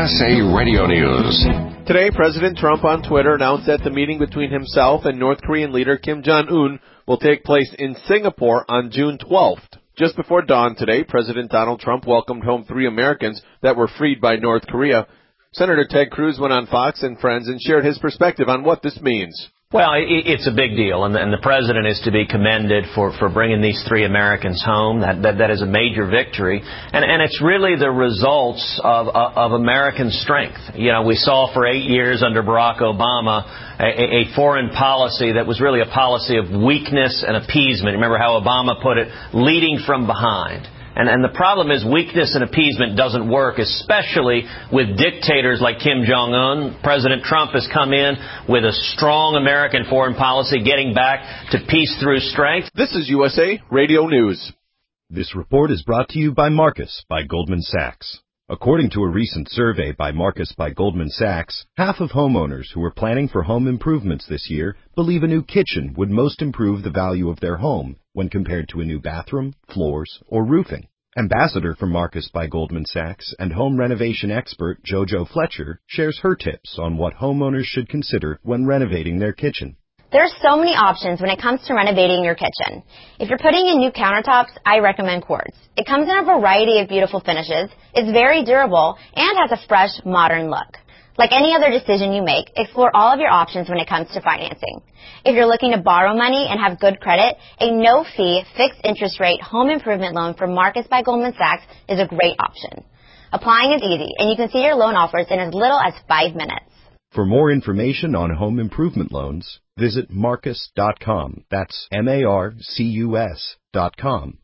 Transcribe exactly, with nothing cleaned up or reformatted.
S A Radio News. Today, President Trump on Twitter announced that the meeting between himself and North Korean leader Kim Jong-un will take place in Singapore on June twelfth. Just before dawn today, President Donald Trump welcomed home three Americans that were freed by North Korea. Senator Ted Cruz went on Fox and Friends and shared his perspective on what this means. Well, it's a big deal, and the president is to be commended for, for bringing these three Americans home. That, that, that is a major victory, and, and it's really the results of, of American strength. You know, we saw for eight years under Barack Obama a, a foreign policy that was really a policy of weakness and appeasement. Remember how Obama put it, leading from behind. And, and the problem is weakness and appeasement doesn't work, especially with dictators like Kim Jong-un. President Trump has come in with a strong American foreign policy, getting back to peace through strength. This is U S A Radio News. This report is brought to you by Marcus by Goldman Sachs. According to a recent survey by Marcus by Goldman Sachs, half of homeowners who are planning for home improvements this year believe a new kitchen would most improve the value of their home when compared to a new bathroom, floors, or roofing. Ambassador for Marcus by Goldman Sachs and home renovation expert JoJo Fletcher shares her tips on what homeowners should consider when renovating their kitchen. There are so many options when it comes to renovating your kitchen. If you're putting in new countertops, I recommend Quartz. It comes in a variety of beautiful finishes, is very durable, and has a fresh, modern look. Like any other decision you make, explore all of your options when it comes to financing. If you're looking to borrow money and have good credit, a no-fee, fixed-interest rate home improvement loan from Marcus by Goldman Sachs is a great option. Applying is easy, and you can see your loan offers in as little as five minutes. For more information on home improvement loans, visit marcus dot com. That's M A R C U S dot com.